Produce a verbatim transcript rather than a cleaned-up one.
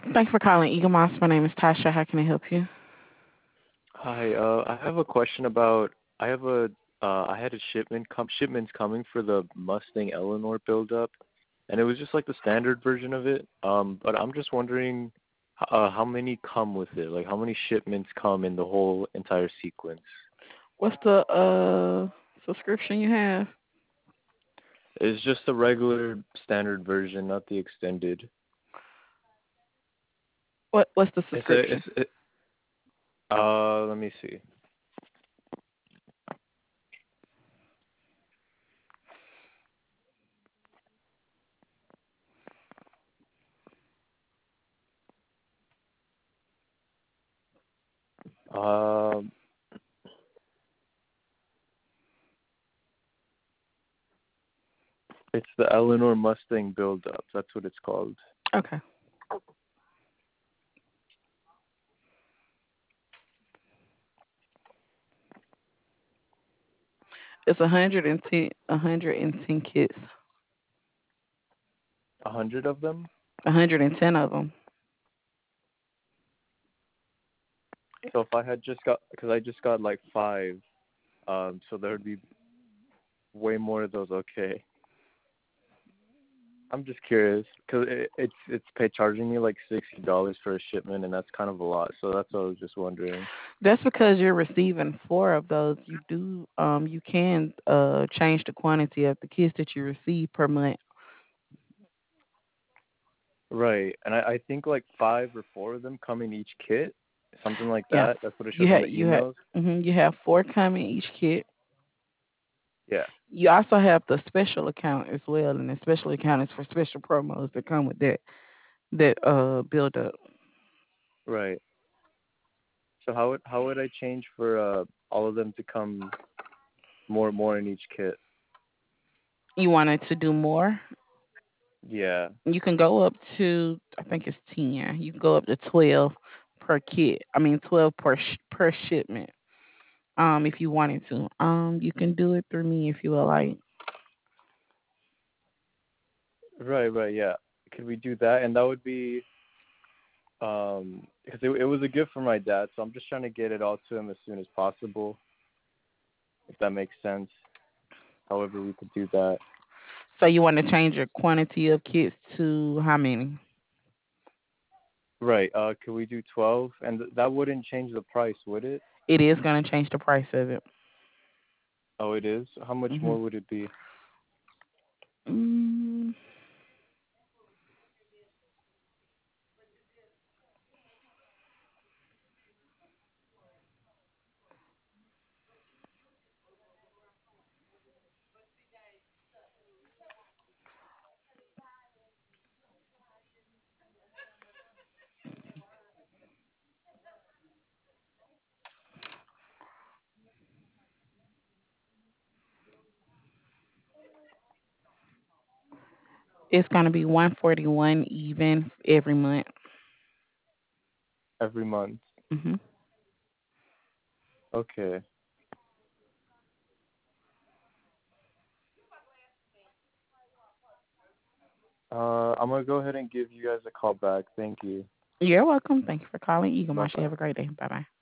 Thanks for calling Eagle Moss. My name is Tasha. How can I help you? Hi, uh, I have a question about I have a uh, I had a shipment com- shipments coming for the Mustang Eleanor build-up, and it was just like the standard version of it. Um, but I'm just wondering uh, how many come with it? Like how many shipments come in the whole entire sequence? What's the uh subscription you have? It's just the regular standard version, not the extended. What What's the It's a subscription? it's it, uh let me see. Um, it's the Eleanor Mustang build-up. That's what it's called. Okay. It's a hundred and ten, a hundred and ten kits, A hundred of them. a hundred and ten of them. So if I had just got, because I just got like five, um, so there would be way more of those. Okay, I'm just curious because it, it's it's pay charging me like sixty dollars for a shipment, and that's kind of a lot. So that's what I was just wondering. That's because you're receiving four of those. You do um you can uh change the quantity of the kits that you receive per month. Right, and I, I think like five or four of them come in each kit, something like Yeah, that. That's what it you shows in have the you have emails. hmm you have four coming each kit. Yeah. You also have the special account as well, and the special account is for special promos that come with that that uh build up. Right. So how would how would I change for uh all of them to come more and more in each kit? You wanted to do more, Yeah. you can go up to I think it's ten. You can go up to twelve per kit. I mean twelve per sh- per shipment. Um, if you wanted to, um, you can do it through me if you would like. Right, right, yeah. Could we do that? And that would be um because it, it was a gift for my dad, so I'm just trying to get it all to him as soon as possible, if that makes sense. However, we could do that. So you want to change your quantity of kits to how many? Right. Uh, could we do twelve? And th- that wouldn't change the price, would it? It is going to change the price of it. Oh, it is. How much hmm more would it be? Mm, it's going to be one forty one even every month. Every month. hmm Okay. Uh, I'm gonna go ahead and give you guys a call back. Thank you. You're welcome. Thank you for calling Eagle Bye Moss. You bye. have a great day. Bye bye.